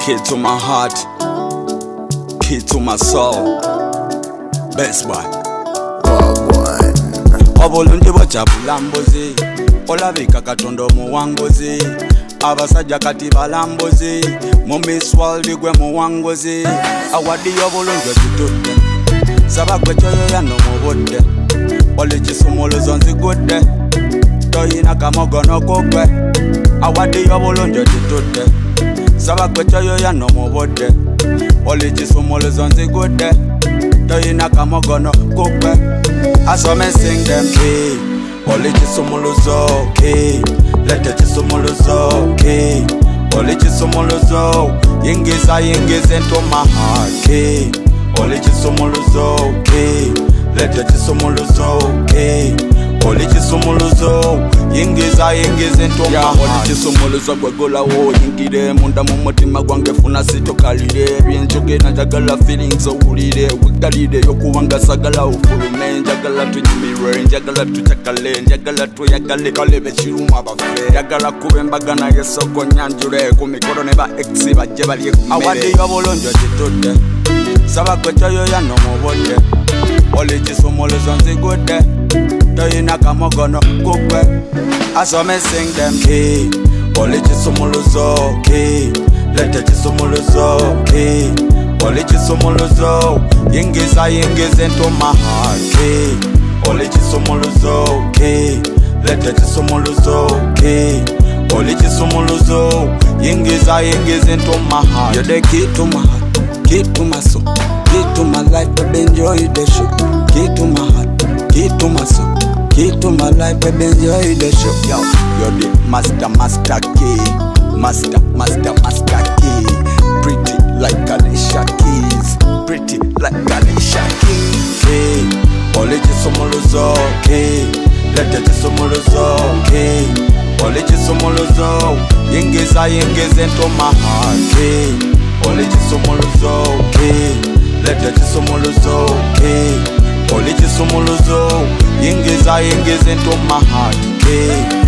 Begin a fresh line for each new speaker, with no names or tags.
Key to my heart, key to my soul. Best boy. Obulungi bw'okyabula mbuzi, olabika Katonda omuwanguzi. Abasajja kati balambuzi, mu Miss World gwe muwanguzi. Awadi y'obulungi ogitudde, saba gwe kyoyoya n'omubudde. Oli kisumuluzo nzigudde, toyina kamogono kugwe. Awadi y'obulungi ogitudde, saba gwe kyoyoya n'omubudde. Oli kisumuluzo nzigudde, toyina kamogono kugwe. I saw me sing them key. Oli kisumuluzo key. Lete kisumuluzo key. Oli kisumuluzo. Yingiza into my heart key. Oli kisumuluzo key. Lete kisumuluzo key. Oli kisumuluzo. Yingiza into my heart. Oli kisumuluzo gwegola wo yingire munda mu mutima gwange funa sitokalire byenjogera njagala feelings owulire wigalire yokubanga sagala ufulume njagala tunyumirwe njagala tuchakale njagala tuyagale kalebe kiruma abafe njagala kube embagana yesoko nyanjure ku mikoro ne ba ex bajje baliye ku mere awadi y'obulungi ogitudde saba gwe kyoyoya n'omubodde oli kisumuluzo nzigudde toyina kamogono kugwe. I saw me sing them key. Oli kisumuluzo key. Lete kisumuluzo key. Oli kisumuluzo. Yingiza into my heart key. Oli kisumuluzo key. Lete kisumuluzo key. Oli kisumuluzo. Yingiza into my heart. You're the key to my heart, key to my soul, key to my life, baby enjoy the show. Key to my heart, key to my soul, key to my life, baby enjoy the show. Yo, you're the master key. Master key. Pretty like Alicia Keys. Pretty like Alicia Keys. Key. Oli kisumuluzo key. Lete kisumuluzo key. Oli kisumuluzo. Yingiza into my heart key. Oli kisumuluzo key. Lete kisumuluzo key. Oli kisumuluzo. Yingiza into my heart key.